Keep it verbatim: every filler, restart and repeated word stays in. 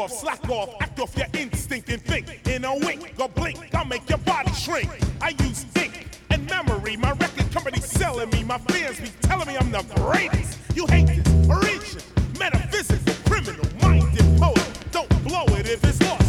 off, slack off, act off your instinct and think. In a wink or blink, I'll make your body shrink. I use ink and memory. My record company selling me. My fans be telling me I'm the greatest. You hate this, region, metaphysics, criminal, minded poet. Don't blow it if it's lost.